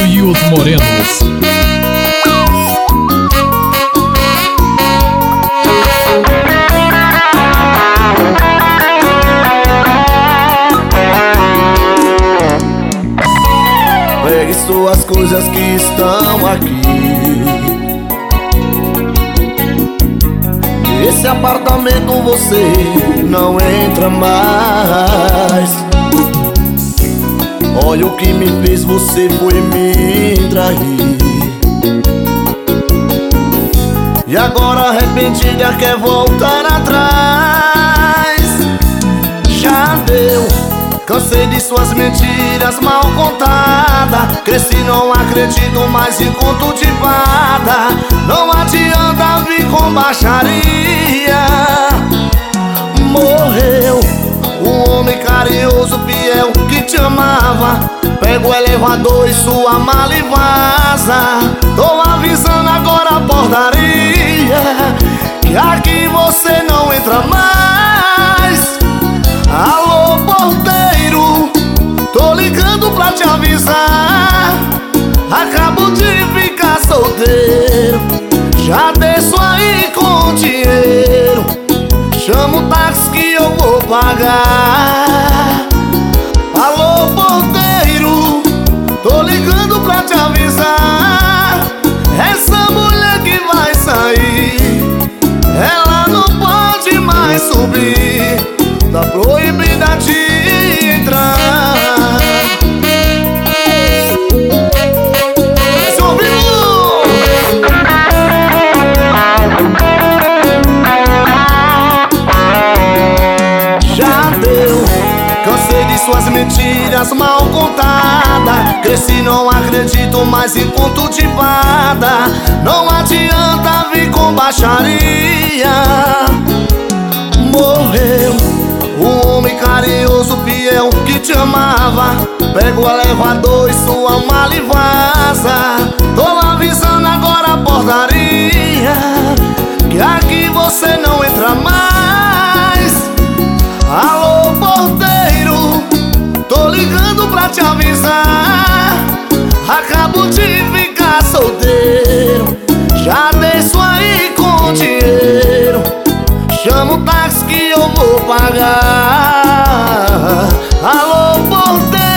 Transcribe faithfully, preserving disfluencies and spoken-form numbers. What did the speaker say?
e os Morenos. Pegue suas coisas que estão aqui. Esse apartamento você não entra mais. Olha o que me fez, você foi me trair. E agora arrependida quer voltar atrás. Já deu, cansei de suas mentiras mal contadas. Cresci, não acredito mais em conto de fada. Não adianta vir com baixaria. Morreu um homem carinhoso, fiel, que te amava. Pega o elevador e sua mala e vaza. Tô avisando agora a portaria, que aqui você não entra mais. Alô, porteiro, tô ligando pra te avisar. Acabo de ficar solteiro, já desço aí com dinheiro. Chama o táxi que eu vou pagar. Alô, porteiro, tô ligando pra te avisar. Essa mulher que vai sair, ela não pode mais subir. Tá proibida de entrar. Esse ao vivo! Já deu, cansei de suas mentiras mal contadas. Cresci, não acredito mais em conto de fada. Não adianta vir com baixaria. Morreu um homem carinhoso, fiel, que te amava. Pega o elevador e sua mala e vaza. Tô avisando agora a portaria, que aqui você não entra mais. Alô, porteiro, tô ligando pra te avisar. Acabo de ficar solteiro, já desço aí com dinheiro. Chama o táxi que eu vou pagar. Alô, porteiro,